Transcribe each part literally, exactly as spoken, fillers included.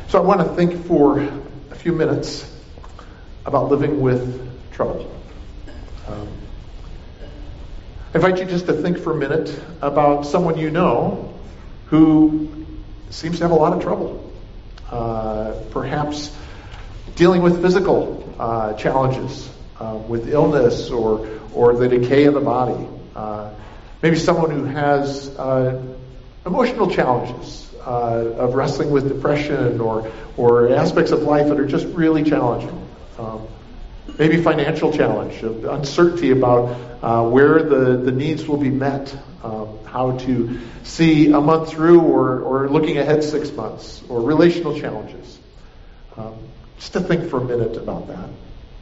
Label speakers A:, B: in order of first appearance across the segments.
A: So I want to think for a few minutes about living with trouble. Um, I invite you just to think for a minute about someone you know who seems to have a lot of trouble. Uh, perhaps dealing with physical uh, challenges, uh, with illness or or the decay of the body. Uh, maybe someone who has uh, emotional challenges uh, of wrestling with depression or or aspects of life that are just really challenging. Um, maybe financial challenge, of uncertainty about uh, where the, the needs will be met, um, how to see a month through or, or looking ahead six months, or relational challenges. Um, just to think for a minute about that.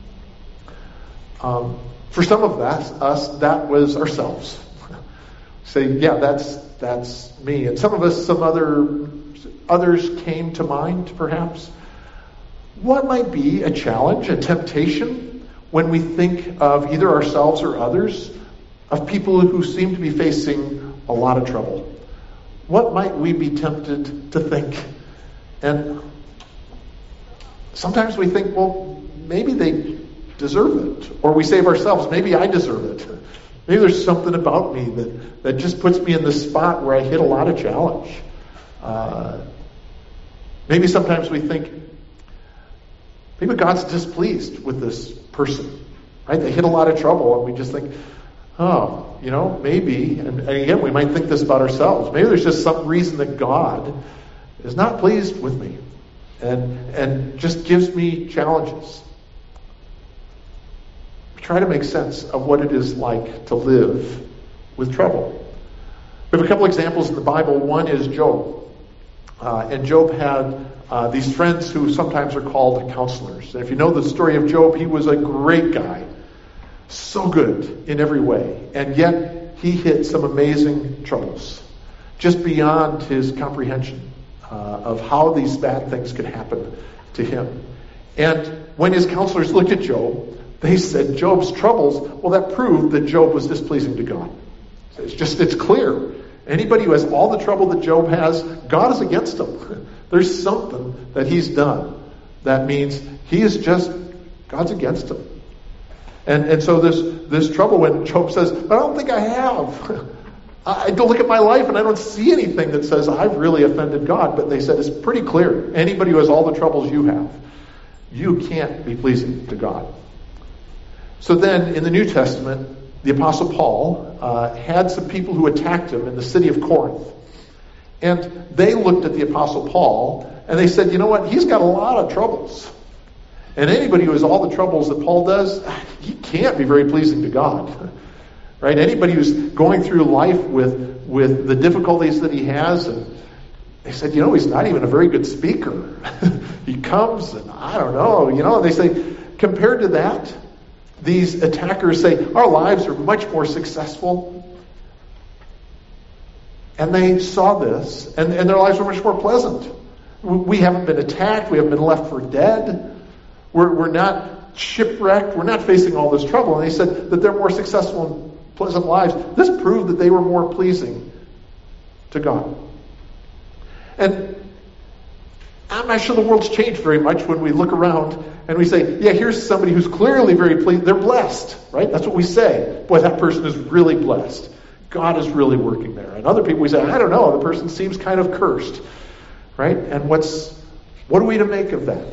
A: Um, for some of us, us, that was ourselves. Say, yeah, that's that's me. And some of us, some other others came to mind, perhaps. What might be a challenge, a temptation, when we think of either ourselves or others, of people who seem to be facing a lot of trouble? What might we be tempted to think? And sometimes we think, well, maybe they deserve it. Or we say of ourselves, maybe I deserve it. Maybe there's something about me that, that just puts me in this spot where I hit a lot of challenge. Uh, maybe sometimes we think, maybe God's displeased with this person, right? They hit a lot of trouble, and we just think, oh, you know, maybe, and, and again, we might think this about ourselves. Maybe there's just some reason that God is not pleased with me and and just gives me challenges. We try to make sense of what it is like to live with trouble. We have a couple examples in the Bible. One is Job. Uh, and Job had uh, these friends who sometimes are called counselors. And if you know the story of Job, he was a great guy. So good in every way. And yet, he hit some amazing troubles. Just beyond his comprehension uh, of how these bad things could happen to him. And when his counselors looked at Job, they said Job's troubles, well, that proved that Job was displeasing to God. So it's just, it's clear. Anybody who has all the trouble that Job has, God is against him. There's something that he's done that means he is just, God's against him. And and so this this trouble when Job says, but I don't think I have. I don't look at my life and I don't see anything that says I've really offended God. But they said it's pretty clear. Anybody who has all the troubles you have, you can't be pleasing to God. So then in the New Testament, the Apostle Paul uh, had some people who attacked him in the city of Corinth. And they looked at the Apostle Paul and they said, you know what, he's got a lot of troubles. And anybody who has all the troubles that Paul does, he can't be very pleasing to God. Right? Anybody who's going through life with, with the difficulties that he has, and they said, you know, he's not even a very good speaker. He comes and I don't know, you know, they say, compared to that, these attackers say, our lives are much more successful. And they saw this, and, and their lives were much more pleasant. We haven't been attacked. We haven't been left for dead. We're, we're not shipwrecked. We're not facing all this trouble. And they said that they're more successful and pleasant lives. This proved that they were more pleasing to God. And I'm not sure the world's changed very much when we look around and we say, yeah, here's somebody who's clearly very pleased. They're blessed, right? That's what we say. Boy, that person is really blessed. God is really working there. And other people, we say, I don't know, the person seems kind of cursed, right? And what's what are we to make of that?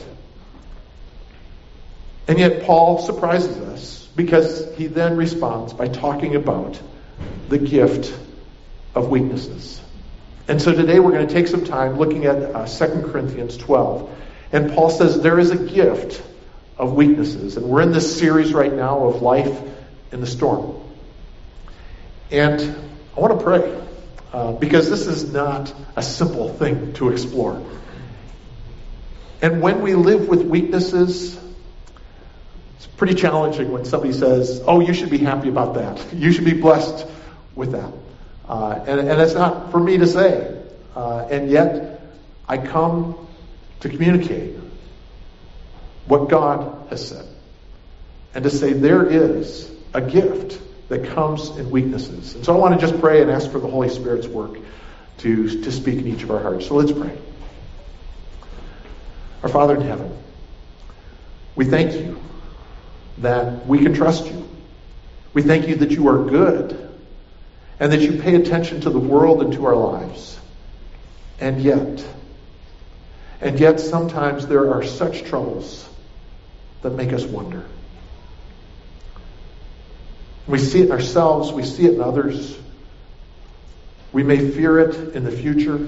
A: And yet Paul surprises us because he then responds by talking about the gift of weaknesses. And so today we're going to take some time looking at uh, Second Corinthians twelve. And Paul says there is a gift of weaknesses. And we're in this series right now of life in the storm. And I want to pray uh, because this is not a simple thing to explore. And when we live with weaknesses, it's pretty challenging when somebody says, oh, you should be happy about that. You should be blessed with that. Uh, and, and it's not for me to say. Uh, and yet, I come to communicate what God has said. And to say there is a gift that comes in weaknesses. And so I want to just pray and ask for the Holy Spirit's work to, to speak in each of our hearts. So let's pray. Our Father in heaven, we thank you that we can trust you. We thank you that you are good and that you pay attention to the world and to our lives. And yet, and yet sometimes there are such troubles that make us wonder. We see it in ourselves, we see it in others. We may fear it in the future.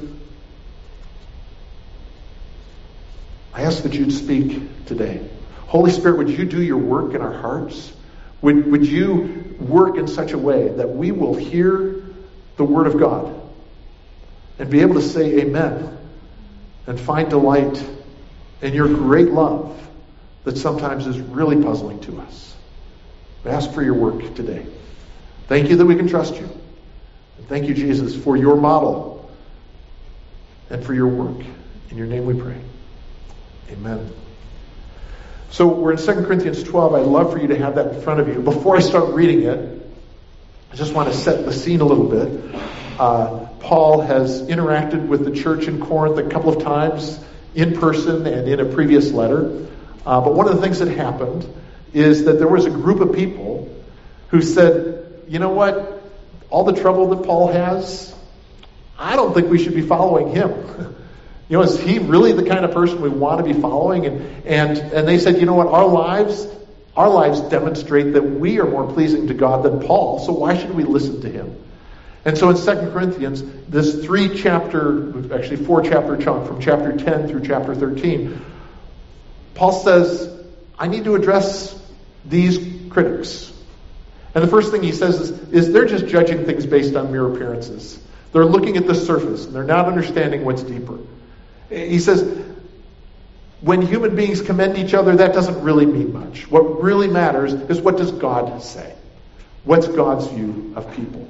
A: I ask that you'd speak today. Holy Spirit, would you do your work in our hearts? Would, would you work in such a way that we will hear the Word of God and be able to say amen and find delight in your great love that sometimes is really puzzling to us. We ask for your work today. Thank you that we can trust you. And thank you, Jesus, for your model and for your work. In your name we pray. Amen. So we're in Second Corinthians twelve. I'd love for you to have that in front of you. Before I start reading it, I just want to set the scene a little bit. Uh, Paul has interacted with the church in Corinth a couple of times in person and in a previous letter. Uh, but one of the things that happened is that there was a group of people who said, you know what? All the trouble that Paul has, I don't think we should be following him. You know, is he really the kind of person we want to be following? And and and they said, you know what, our lives, our lives demonstrate that we are more pleasing to God than Paul, so why should we listen to him? And so in Second Corinthians, this three chapter, actually four chapter chunk from chapter ten through chapter thirteen, Paul says, I need to address these critics. And the first thing he says is, is they're just judging things based on mere appearances. They're looking at the surface and they're not understanding what's deeper. He says, when human beings commend each other, that doesn't really mean much. What really matters is what does God say? What's God's view of people?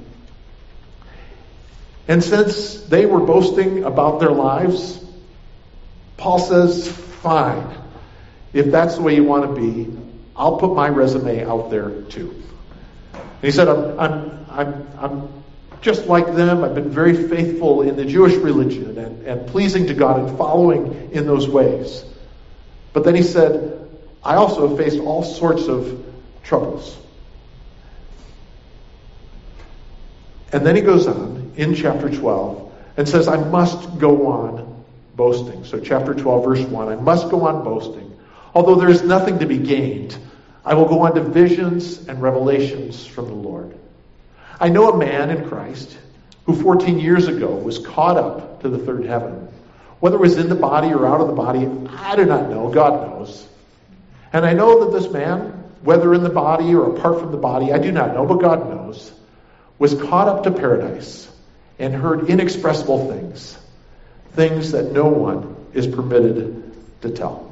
A: And since they were boasting about their lives, Paul says, fine. If that's the way you want to be, I'll put my resume out there too. And he said, I'm, I'm, I'm, I'm just like them. I've been very faithful in the Jewish religion and, and pleasing to God and following in those ways. But then he said, I also have faced all sorts of troubles. And then he goes on in chapter twelve and says, I must go on boasting. So chapter twelve, verse one, I must go on boasting. Although there is nothing to be gained, I will go on to visions and revelations from the Lord. I know a man in Christ who fourteen years ago was caught up to the third heaven. Whether it was in the body or out of the body, I do not know. God knows. And I know that this man, whether in the body or apart from the body, I do not know, but God knows, was caught up to paradise and heard inexpressible things, things that no one is permitted to tell.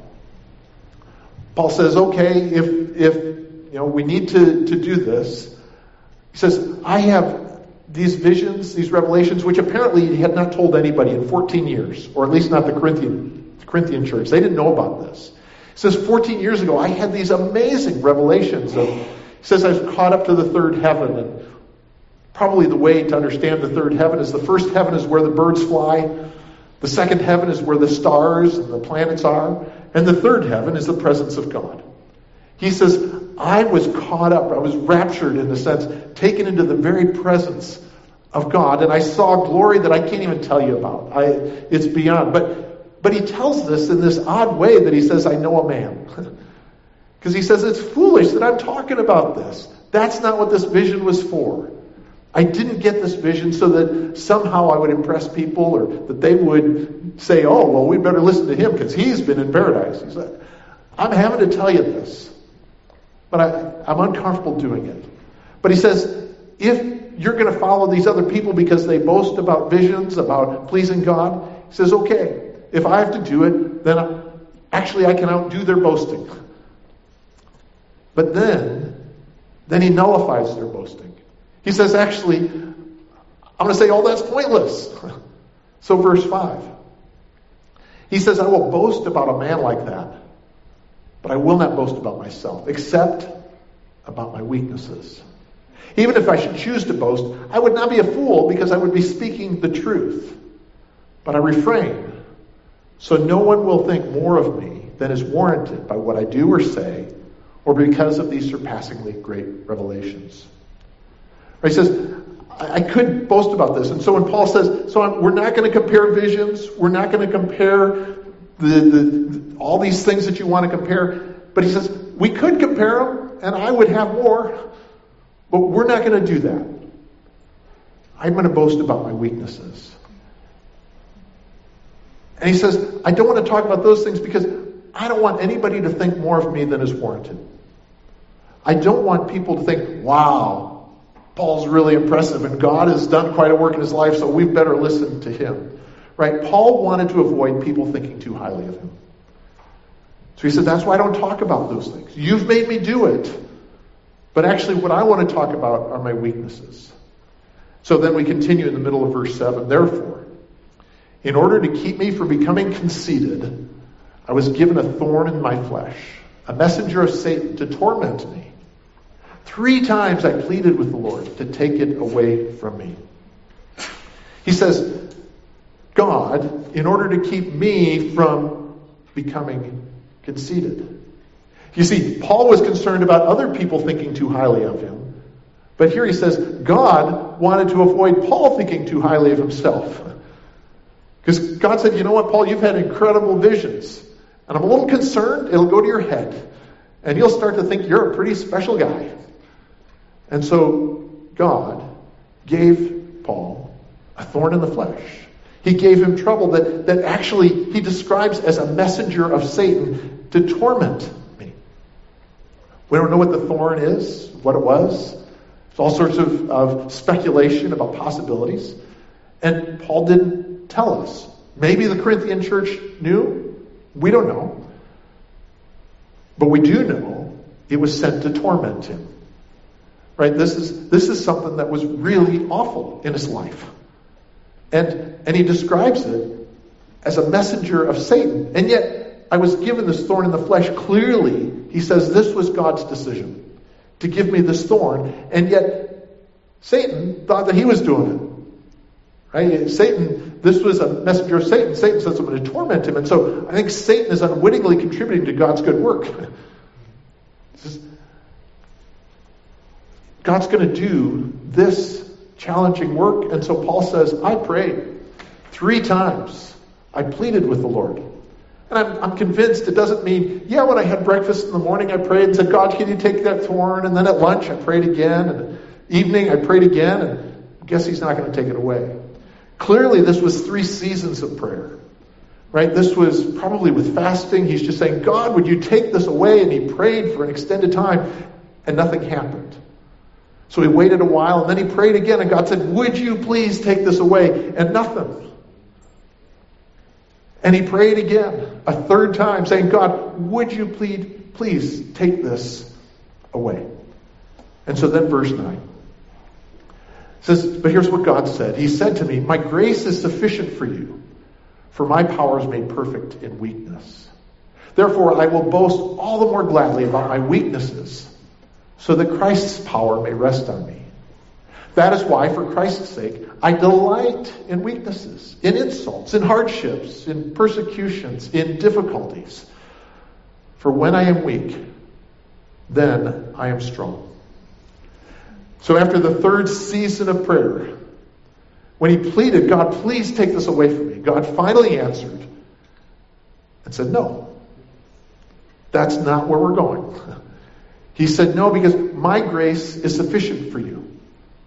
A: Paul says, okay, if if you know we need to, to do this, he says, I have these visions, these revelations, which apparently he had not told anybody in fourteen years, or at least not the Corinthian, the Corinthian church. They didn't know about this. He says, fourteen years ago, I had these amazing revelations of, he says, I was caught up to the third heaven. And probably the way to understand the third heaven is the first heaven is where the birds fly. The second heaven is where the stars and the planets are. And the third heaven is the presence of God. He says, I was caught up, I was raptured in the sense, taken into the very presence of God, and I saw glory that I can't even tell you about. I, it's beyond. But, but he tells this in this odd way that he says, I know a man. Because he says, it's foolish that I'm talking about this. That's not what this vision was for. I didn't get this vision so that somehow I would impress people or that they would say, oh, well, we better listen to him because he's been in paradise. He said, I'm having to tell you this. But I, I'm uncomfortable doing it. But he says, if you're going to follow these other people because they boast about visions, about pleasing God, he says, okay, if I have to do it, then I, actually I can outdo their boasting. But then, then he nullifies their boasting. He says, actually, I'm going to say, oh, that's pointless. So verse five. He says, I will boast about a man like that. But I will not boast about myself, except about my weaknesses. Even if I should choose to boast, I would not be a fool because I would be speaking the truth. But I refrain So no one will think more of me than is warranted by what I do or say, or because of these surpassingly great revelations. Right, he says, I, I could boast about this. And so when Paul says, so I'm, we're not going to compare visions, we're not going to compare the, the, the all these things that you want to compare, but he says, we could compare them, and I would have more, but we're not going to do that. I'm going to boast about my weaknesses. And he says, I don't want to talk about those things because I don't want anybody to think more of me than is warranted. I don't want people to think, wow, Paul's really impressive and God has done quite a work in his life, so we better listen to him. Right? Paul wanted to avoid people thinking too highly of him. So he said, that's why I don't talk about those things. You've made me do it. But actually what I want to talk about are my weaknesses. So then we continue in the middle of verse seven. Therefore, in order to keep me from becoming conceited, I was given a thorn in my flesh, a messenger of Satan to torment me. Three times I pleaded with the Lord to take it away from me. He says, God, in order to keep me from becoming conceited. You see, Paul was concerned about other people thinking too highly of him. But here he says, God wanted to avoid Paul thinking too highly of himself. Because God said, you know what, Paul, you've had incredible visions. And I'm a little concerned it'll go to your head. And you'll start to think you're a pretty special guy. And so God gave Paul a thorn in the flesh. He gave him trouble that, that actually he describes as a messenger of Satan to torment me. We don't know what the thorn is, what it was. There's all sorts of, of speculation about possibilities. And Paul didn't tell us. Maybe the Corinthian church knew. We don't know. But we do know it was sent to torment him. Right? This is this is something that was really awful in his life. And and he describes it as a messenger of Satan. And yet, I was given this thorn in the flesh. Clearly, he says this was God's decision to give me this thorn. And yet, Satan thought that he was doing it. Right? Satan, this was a messenger of Satan. Satan says, I'm going to torment him. And so I think Satan is unwittingly contributing to God's good work. Is, God's going to do this challenging work. And so Paul says, I prayed three times. I pleaded with the Lord. And I'm, I'm convinced it doesn't mean, yeah, when I had breakfast in the morning, I prayed and said, God, can you take that thorn? And then at lunch, I prayed again. And evening, I prayed again. And I guess he's not going to take it away. Clearly, this was three seasons of prayer. Right? This was probably with fasting. He's just saying, God, would you take this away? And he prayed for an extended time. And nothing happened. So he waited a while, and then he prayed again, and God said, would you please take this away? And nothing. And he prayed again, a third time, saying, God, would you please, please take this away? And so then verse nine says, but here's what God said. He said to me, my grace is sufficient for you, for my power is made perfect in weakness. Therefore, I will boast all the more gladly about my weaknesses, so that Christ's power may rest on me. That is why, for Christ's sake, I delight in weaknesses, in insults, in hardships, in persecutions, in difficulties. For when I am weak, then I am strong. So after the third season of prayer, when he pleaded, God, please take this away from me, God finally answered and said, no, that's not where we're going. He said, no, because my grace is sufficient for you.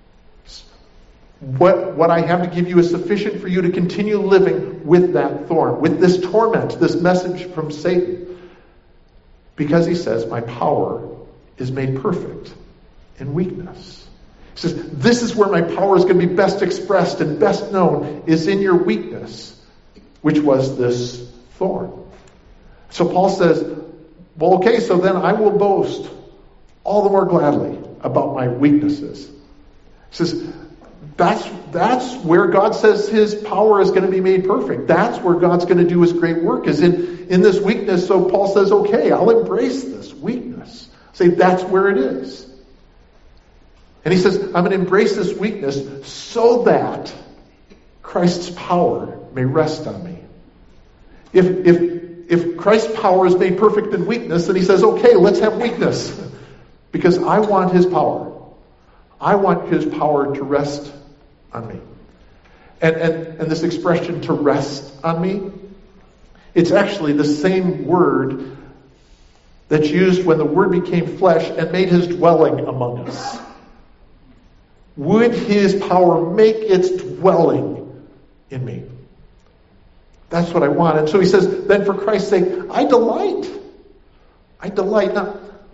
A: What, what I have to give you is sufficient for you to continue living with that thorn, with this torment, this message from Satan. Because he says, my power is made perfect in weakness. He says, this is where my power is going to be best expressed and best known, is in your weakness, which was this thorn. So Paul says, well, okay, so then I will boast all the more gladly about my weaknesses. He says, that's, that's where God says his power is going to be made perfect. That's where God's going to do his great work, is in, in this weakness. So Paul says, okay, I'll embrace this weakness. Say, that's where it is. And he says, I'm going to embrace this weakness so that Christ's power may rest on me. If, if, if Christ's power is made perfect in weakness, then he says, okay, let's have weakness. Because I want his power. I want his power to rest on me. And, and, and this expression, to rest on me, it's actually the same word that's used when the Word became flesh and made his dwelling among us. Would his power make its dwelling in me? That's what I want. And so he says, then for Christ's sake, I delight. I delight. Now,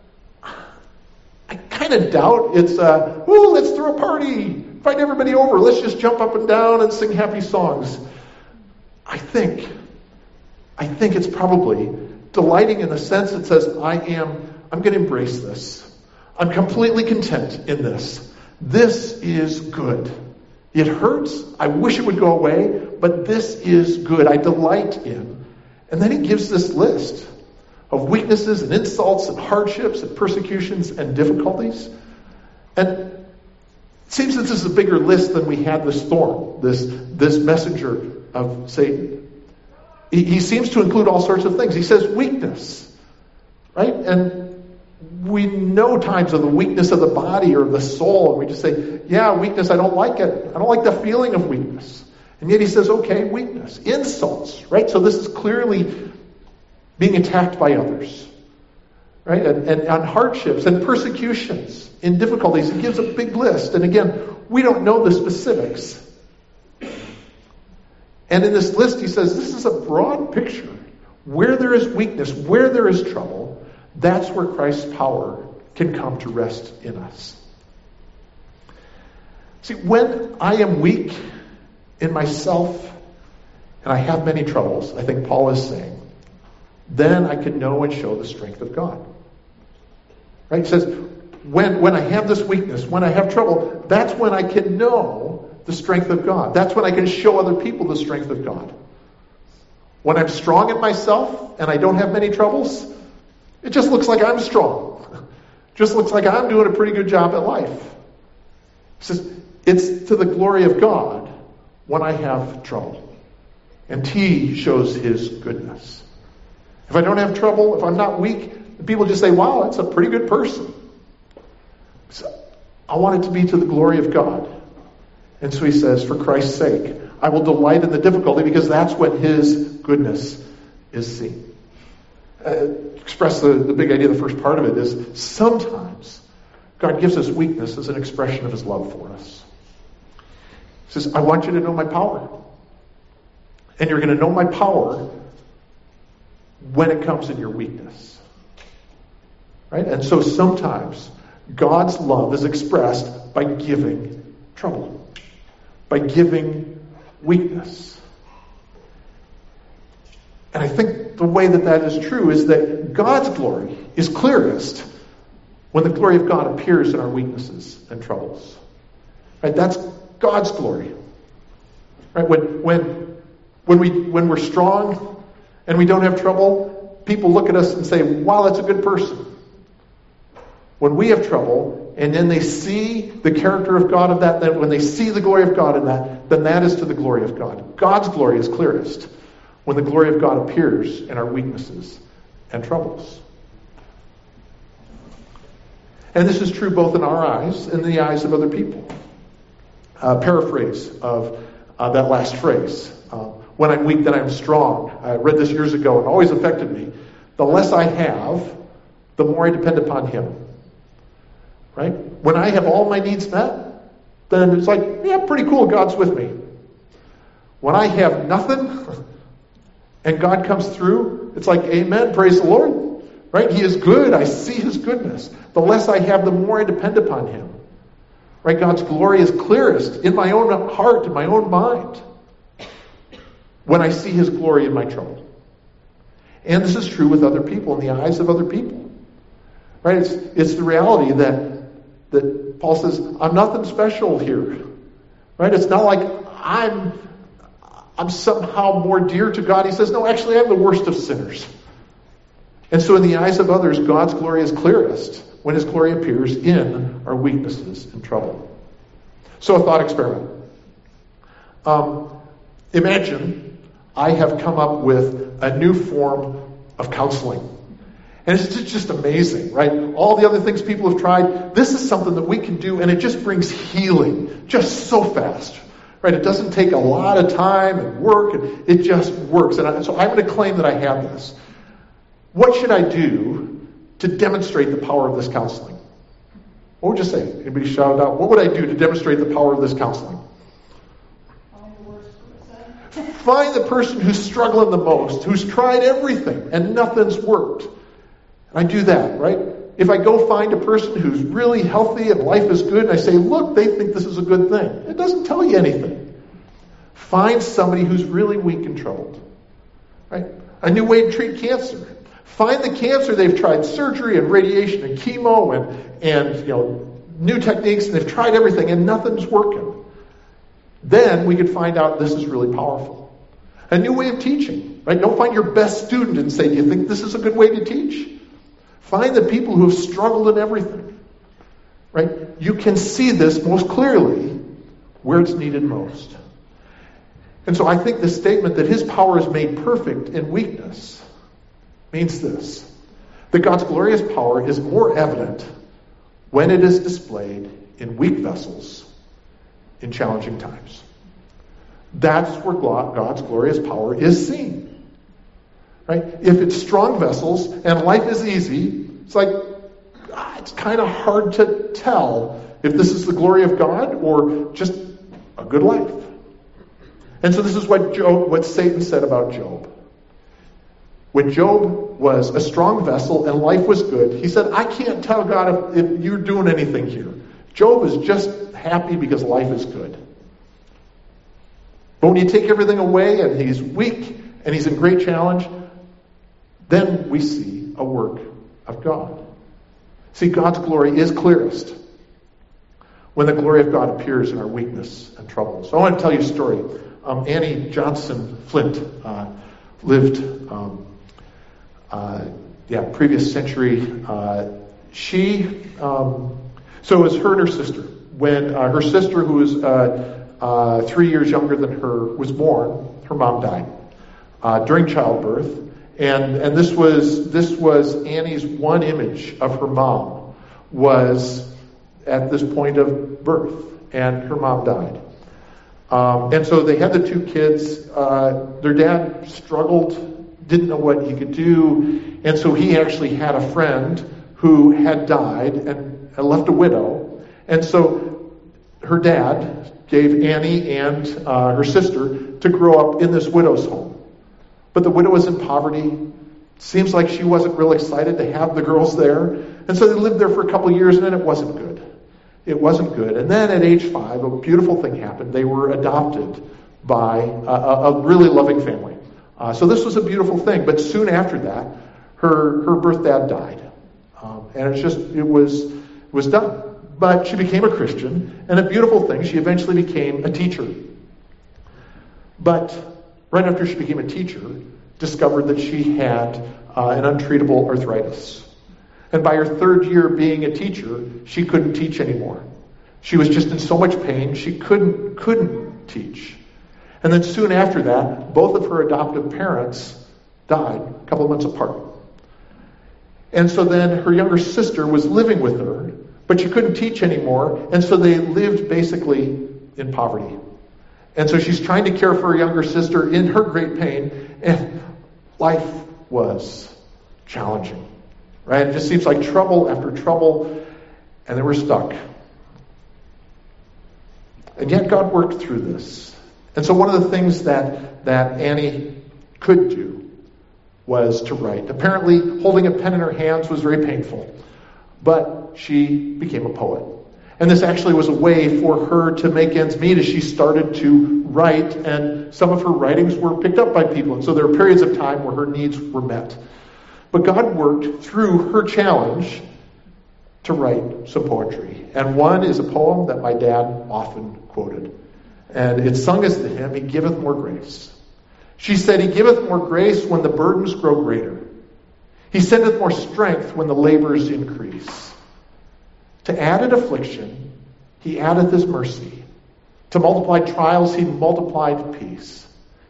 A: I kind of doubt it's, uh, ooh, let's throw a party. Invite everybody over. Let's just jump up and down and sing happy songs. I think, I think it's probably delighting in the sense that says, I am, I'm going to embrace this. I'm completely content in this. This is good. It hurts. I wish it would go away, but this is good. I delight in. And then he gives this list of weaknesses and insults and hardships and persecutions and difficulties. And it seems that this is a bigger list than we had this thorn, this, this messenger of Satan. He, he seems to include all sorts of things. He says weakness, right? And we know times of the weakness of the body or of the soul, and we just say, yeah, weakness, I don't like it. I don't like the feeling of weakness. And yet he says, okay, weakness. Insults, right? So this is clearly being attacked by others, right? And, and on hardships and persecutions, in difficulties. He gives a big list. And again, we don't know the specifics. And in this list, he says, this is a broad picture. Where there is weakness, where there is trouble, that's where Christ's power can come to rest in us. See, when I am weak in myself and I have many troubles, I think Paul is saying, then I can know and show the strength of God. Right? He says, when, when I have this weakness, when I have trouble, that's when I can know the strength of God. That's when I can show other people the strength of God. When I'm strong in myself and I don't have many troubles, it just looks like I'm strong. Just looks like I'm doing a pretty good job at life. He says, it's to the glory of God when I have trouble. And he shows his goodness. If I don't have trouble, if I'm not weak, people just say, wow, that's a pretty good person. So I want it to be to the glory of God. And so he says, for Christ's sake, I will delight in the difficulty because that's when his goodness is seen. Uh, express the, the big idea, the first part of it is sometimes God gives us weakness as an expression of his love for us. He says, I want you to know my power. And you're going to know my power when it comes in your weakness. Right? And so sometimes God's love is expressed by giving trouble, by giving weakness. And I think the way that that is true is that God's glory is clearest when the glory of God appears in our weaknesses and troubles. Right? That's God's glory. Right? When when when we when we're strong and we don't have trouble, people look at us and say, wow, that's a good person. When we have trouble, and then they see the character of God of that, then when they see the glory of God in that, then that is to the glory of God. God's glory is clearest when the glory of God appears in our weaknesses and troubles. And this is true both in our eyes and in the eyes of other people. Uh, paraphrase of uh, that last phrase. Uh, when I'm weak, then I'm strong. I read this years ago and always affected me. The less I have, the more I depend upon him. Right? When I have all my needs met, then it's like, yeah, pretty cool, God's with me. When I have nothing, and God comes through, it's like, amen, praise the Lord. Right? He is good. I see his goodness. The less I have, the more I depend upon him. Right? God's glory is clearest in my own heart, in my own mind, when I see his glory in my trouble. And this is true with other people, in the eyes of other people. Right? It's, it's the reality that that Paul says, I'm nothing special here. Right? It's not like I'm I'm somehow more dear to God. He says, no, actually I'm the worst of sinners. And so in the eyes of others, God's glory is clearest when his glory appears in our weaknesses and trouble. So a thought experiment. Um, imagine I have come up with a new form of counseling. And it's just amazing, right? All the other things people have tried, this is something that we can do, and it just brings healing just so fast, right? It doesn't take a lot of time and work, and it just works. And I, so I'm going to claim that I have this. What should I do to demonstrate the power of this counseling? What would you say? Anybody shout it out? What would I do to demonstrate the power of this counseling?
B: Find the worst person.
A: Find the person who's struggling the most, who's tried everything, and nothing's worked. I do that, right? If I go find a person who's really healthy and life is good, and I say, look, they think this is a good thing. It doesn't tell you anything. Find somebody who's really weak and troubled, right? A new way to treat cancer. Find the cancer. They've tried surgery and radiation and chemo and, and you know, new techniques, and they've tried everything, and nothing's working. Then we could find out this is really powerful. A new way of teaching, right? Don't find your best student and say, do you think this is a good way to teach? Find the people who have struggled in everything, right? You can see this most clearly where it's needed most. And so I think the statement that his power is made perfect in weakness means this, that God's glorious power is more evident when it is displayed in weak vessels in challenging times. That's where God's glorious power is seen. Right? If it's strong vessels and life is easy, it's like, ah, it's kind of hard to tell if this is the glory of God or just a good life. And so this is what Job, what Satan said about Job. When Job was a strong vessel and life was good, he said, I can't tell God if, if you're doing anything here. Job is just happy because life is good. But when you take everything away and he's weak and he's in great challenge, then we see a work of God. See, God's glory is clearest when the glory of God appears in our weakness and trouble. So I want to tell you a story. Um, Annie Johnson Flint uh, lived, um, uh, yeah, previous century. Uh, she, um, so it was her and her sister. When uh, her sister, who was uh, uh, three years younger than her, was born, her mom died uh, during childbirth. And and this was this was Annie's one image of her mom was at this point of birth, and her mom died. Um, and so they had the two kids. Uh, their dad struggled, didn't know what he could do, and so he actually had a friend who had died and had left a widow. And so her dad gave Annie and uh, her sister to grow up in this widow's home. But the widow was in poverty. Seems like she wasn't real excited to have the girls there. And so they lived there for a couple of years, and then it wasn't good. It wasn't good. And then at age five, a beautiful thing happened. They were adopted by a, a really loving family. Uh, so this was a beautiful thing. But soon after that, her her birth dad died. Um, and it's just, it was, it was done. But she became a Christian, and a beautiful thing, she eventually became a teacher. But right after she became a teacher, discovered that she had uh, an untreatable arthritis. And by her third year being a teacher, she couldn't teach anymore. She was just in so much pain, she couldn't couldn't teach. And then soon after that, both of her adoptive parents died a couple of months apart. And so then her younger sister was living with her, but she couldn't teach anymore, and so they lived basically in poverty. And so she's trying to care for her younger sister in her great pain, and life was challenging, right? It just seems like trouble after trouble, and they were stuck. And yet God worked through this. And so one of the things that, that Annie could do was to write. Apparently, holding a pen in her hands was very painful, but she became a poet. And this actually was a way for her to make ends meet as she started to write, and some of her writings were picked up by people. And so there were periods of time where her needs were met. But God worked through her challenge to write some poetry. And one is a poem that my dad often quoted. And it's sung as the hymn, He giveth more grace. She said, He giveth more grace when the burdens grow greater. He sendeth more strength when the labors increase. To added affliction, He addeth His mercy. To multiply trials, He multiplied peace.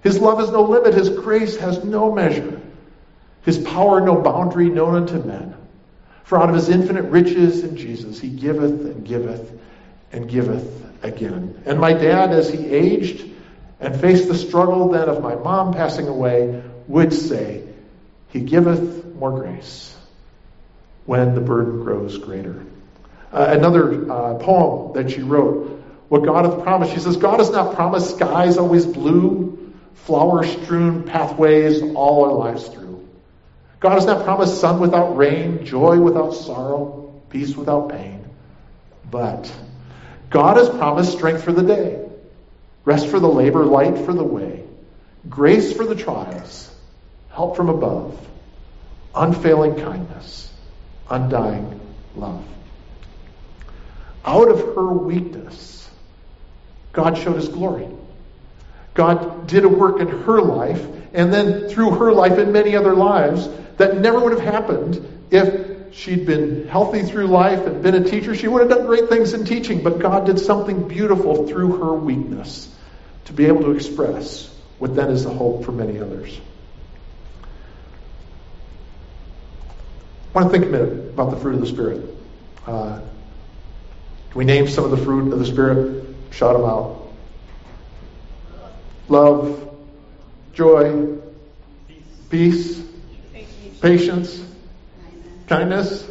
A: His love has no limit. His grace has no measure. His power no boundary known unto men. For out of his infinite riches in Jesus, he giveth and giveth and giveth again. And my dad, as he aged and faced the struggle then of my mom passing away, would say, he giveth more grace when the burden grows greater. Uh, another uh, poem that she wrote, what God hath promised. She says, God has not promised skies always blue, flower-strewn pathways all our lives through. God has not promised sun without rain, joy without sorrow, peace without pain. But God has promised strength for the day, rest for the labor, light for the way, grace for the trials, help from above, unfailing kindness, undying love. Out of her weakness, God showed his glory. God did a work in her life, and then through her life in many other lives that never would have happened if she'd been healthy through life and been a teacher. She would have done great things in teaching, but God did something beautiful through her weakness to be able to express what then is the hope for many others. I want to think a minute about the fruit of the Spirit. Uh, can we name some of the fruit of the Spirit? Shout them out. Love, joy, peace, patience, kindness,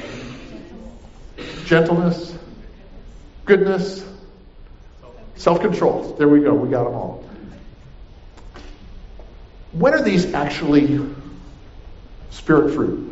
A: gentleness, goodness, self-control. There we go. We got them all. When are these actually Spirit fruit?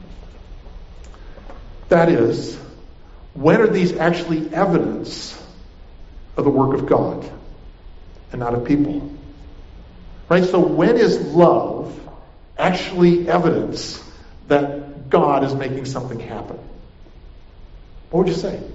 A: That is, when are these actually evidence of the work of God and not of people? Right? So when is love actually evidence that God is making something happen? What would you say?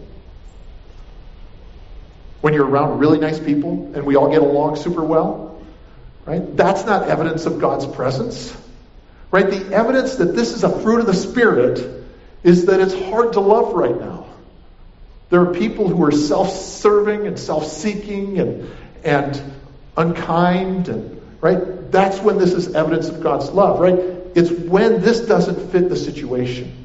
A: When you're around really nice people and we all get along super well? Right? That's not evidence of God's presence. Right? The evidence that this is a fruit of the Spirit is that it's hard to love right now. There are people who are self-serving and self-seeking and and unkind, and right? That's when this is evidence of God's love, right? It's when this doesn't fit the situation.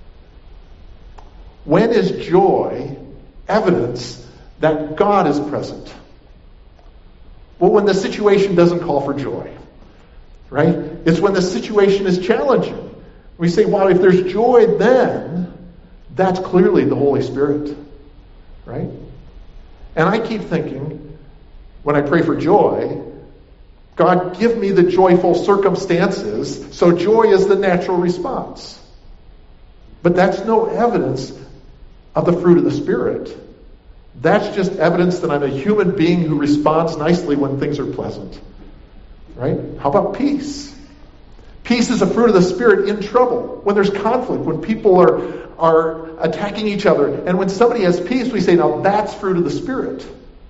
A: When is joy evidence that God is present? Well, when the situation doesn't call for joy, right? It's when the situation is challenging. We say, wow, if there's joy then, that's clearly the Holy Spirit, right? And I keep thinking, when I pray for joy, God, give me the joyful circumstances, so joy is the natural response. But that's no evidence of the fruit of the Spirit. That's just evidence that I'm a human being who responds nicely when things are pleasant, right? How about peace? Peace is a fruit of the Spirit in trouble, when there's conflict, when people are, are attacking each other. And when somebody has peace, we say, now that's fruit of the Spirit.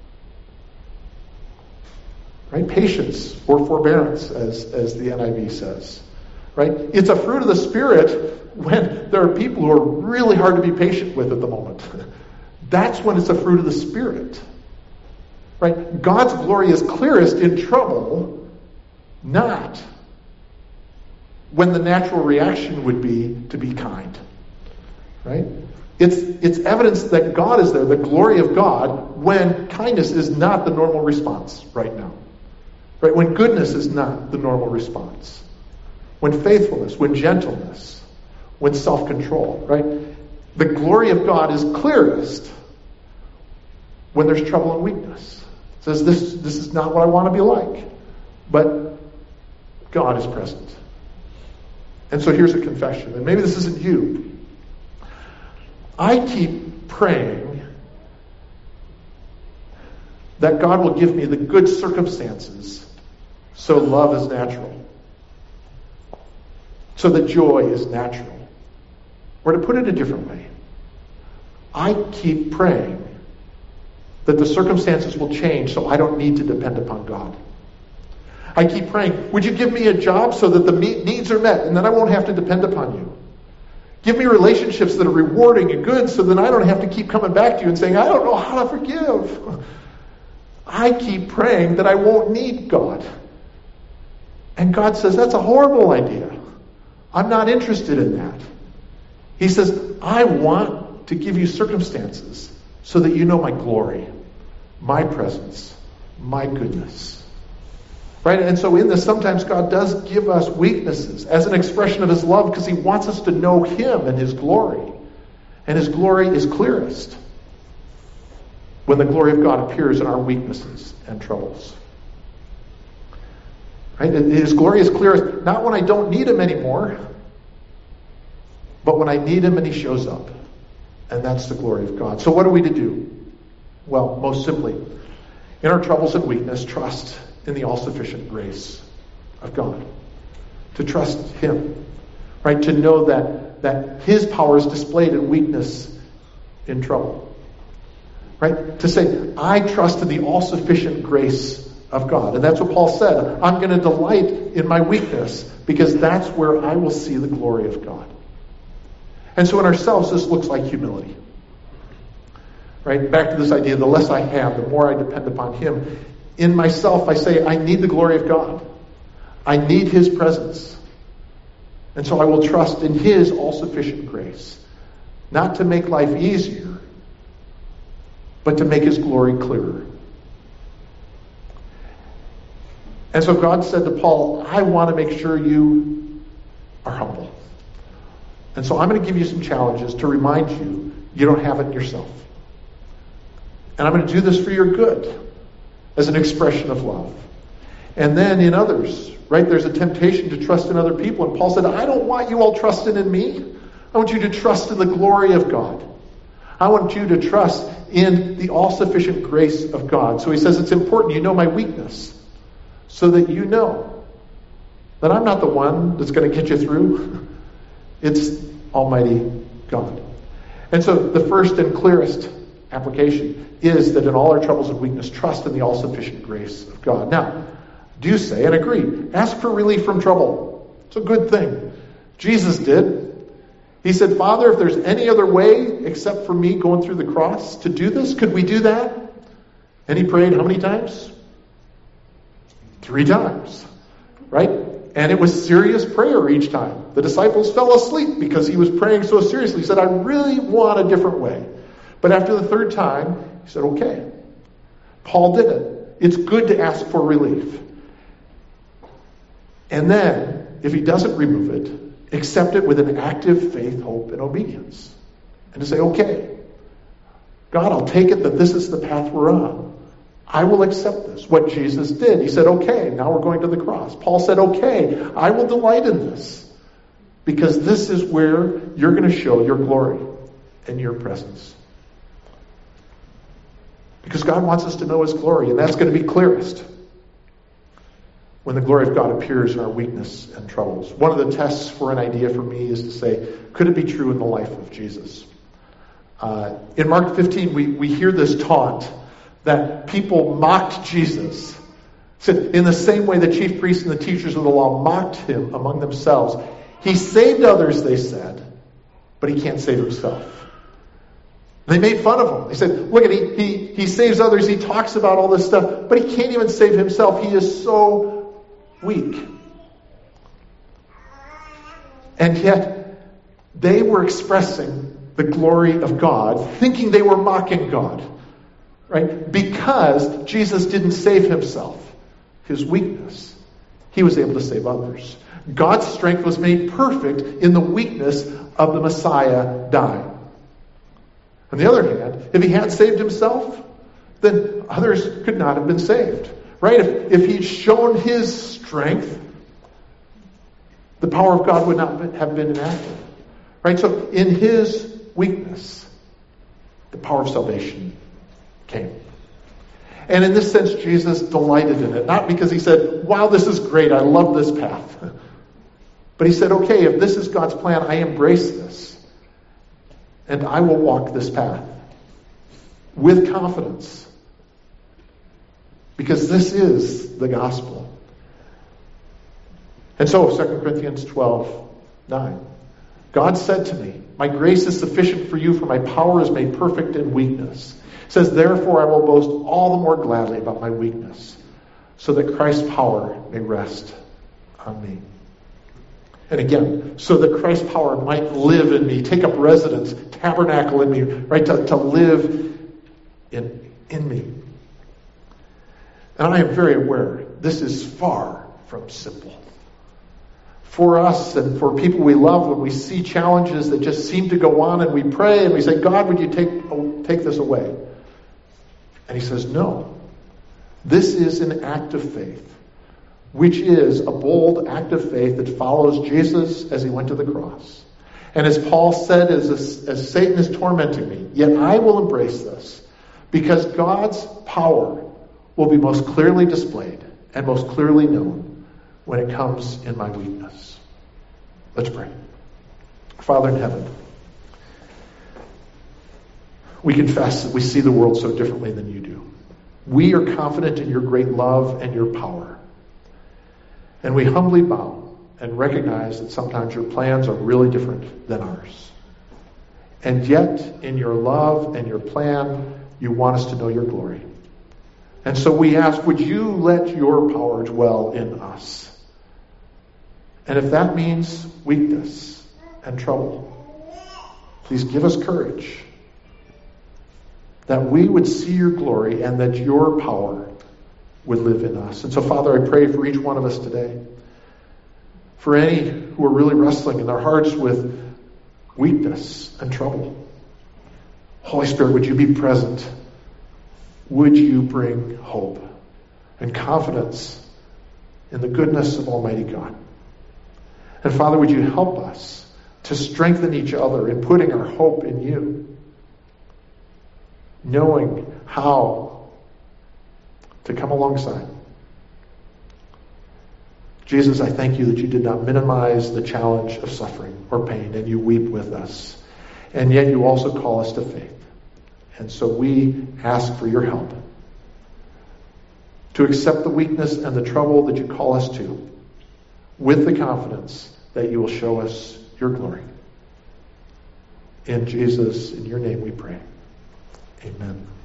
A: Right? Patience or forbearance, as, as the N I V says. Right? It's a fruit of the Spirit when there are people who are really hard to be patient with at the moment. That's when it's a fruit of the Spirit. Right? God's glory is clearest in trouble, not when the natural reaction would be to be kind. Right? It's, it's evidence that God is there, the glory of God, when kindness is not the normal response right now. Right? When goodness is not the normal response. When faithfulness, when gentleness, when self-control. Right? The glory of God is clearest when there's trouble and weakness. It says this, this is not what I want to be like. But God is present. And so here's a confession, and maybe this isn't you. I keep praying that God will give me the good circumstances so love is natural, so that joy is natural. Or to put it a different way, I keep praying that the circumstances will change so I don't need to depend upon God. I keep praying, would you give me a job so that the needs are met and then I won't have to depend upon you? Give me relationships that are rewarding and good so that I don't have to keep coming back to you and saying, I don't know how to forgive. I keep praying that I won't need God And God says, that's a horrible idea. I'm not interested in that. He says, I want to give you circumstances so that you know my glory, my presence, my goodness. Right? And so in this, sometimes God does give us weaknesses as an expression of his love because he wants us to know him and his glory. And his glory is clearest when the glory of God appears in our weaknesses and troubles. Right? His glory is clearest not when I don't need him anymore, but when I need him and he shows up. And that's the glory of God. So what are we to do? Well, most simply, in our troubles and weakness, trust in the all-sufficient grace of God. To trust him. Right? To know that, that his power is displayed in weakness, in trouble. Right? To say, I trust in the all-sufficient grace of God. And that's what Paul said. I'm going to delight in my weakness because that's where I will see the glory of God. And so in ourselves, this looks like humility. Right? Back to this idea, the less I have, the more I depend upon him. In myself, I say, I need the glory of God. I need his presence. And so I will trust in his all-sufficient grace. Not to make life easier, but to make his glory clearer. And so God said to Paul, I want to make sure you are humble. And so I'm going to give you some challenges to remind you you don't have it yourself. And I'm going to do this for your good as an expression of love. And then in others, right, there's a temptation to trust in other people. And Paul said, I don't want you all trusting in me. I want you to trust in the glory of God. I want you to trust in the all-sufficient grace of God. So he says it's important you know my weakness so that you know that I'm not the one that's going to get you through. It's Almighty God. And so the first and clearest application is that in all our troubles and weakness, trust in the all-sufficient grace of God. Now, do say and agree. Ask for relief from trouble. It's a good thing. Jesus did. He said, Father, if there's any other way except for me going through the cross to do this, could we do that? And he prayed how many times? Three times. Right? And it was serious prayer each time. The disciples fell asleep because he was praying so seriously. He said, I really want a different way. But after the third time, he said, okay. Paul did it. It's good to ask for relief. And then, if he doesn't remove it, accept it with an active faith, hope, and obedience. And to say, okay, God, I'll take it that this is the path we're on. I will accept this. What Jesus did. He said, okay, now we're going to the cross. Paul said, okay, I will delight in this. Because this is where you're going to show your glory and your presence. Because God wants us to know his glory, and that's going to be clearest when the glory of God appears in our weakness and troubles. One of the tests for an idea for me is to say, could it be true in the life of Jesus? Uh, in Mark fifteen, we, we hear this taunt that people mocked Jesus. Said, in the same way the chief priests and the teachers of the law mocked him among themselves. He saved others, they said, but he can't save himself. They made fun of him. They said, look at he, he he saves others, he talks about all this stuff, but he can't even save himself. He is so weak. And yet, they were expressing the glory of God, thinking they were mocking God. Right? Because Jesus didn't save himself. His weakness. He was able to save others. God's strength was made perfect in the weakness of the Messiah dying. On the other hand, if he had saved himself, then others could not have been saved. Right? If, if he'd shown his strength, the power of God would not have been enacted. Right? So in his weakness, the power of salvation came. And in this sense, Jesus delighted in it. Not because he said, wow, this is great, I love this path. But he said, okay, if this is God's plan, I embrace this. And I will walk this path with confidence. Because this is the gospel. And so, Second Corinthians twelve nine. God said to me, my grace is sufficient for you, for my power is made perfect in weakness. It says, therefore I will boast all the more gladly about my weakness, so that Christ's power may rest on me. And again, so that Christ's power might live in me, take up residence, tabernacle in me, right, to, to live in, in me. And I am very aware this is far from simple. For us and for people we love, when we see challenges that just seem to go on and we pray and we say, God, would you take, oh, take this away? And he says, no. This is an act of faith, which is a bold act of faith that follows Jesus as he went to the cross. And as Paul said, as, as Satan is tormenting me, yet I will embrace this, because God's power will be most clearly displayed and most clearly known when it comes in my weakness. Let's pray. Father in heaven, we confess that we see the world so differently than you do. We are confident in your great love and your power. And we humbly bow and recognize that sometimes your plans are really different than ours. And yet, in your love and your plan, you want us to know your glory. And so we ask, would you let your power dwell in us? And if that means weakness and trouble, please give us courage that we would see your glory and that your power would live in us. And so, Father, I pray for each one of us today. For any who are really wrestling in their hearts with weakness and trouble, Holy Spirit, would you be present? Would you bring hope and confidence in the goodness of Almighty God? And Father, would you help us to strengthen each other in putting our hope in you, knowing how to come alongside. Jesus, I thank you that you did not minimize the challenge of suffering or pain, and you weep with us. And yet you also call us to faith. And so we ask for your help to accept the weakness and the trouble that you call us to, with the confidence that you will show us your glory. In Jesus, in your name we pray. Amen.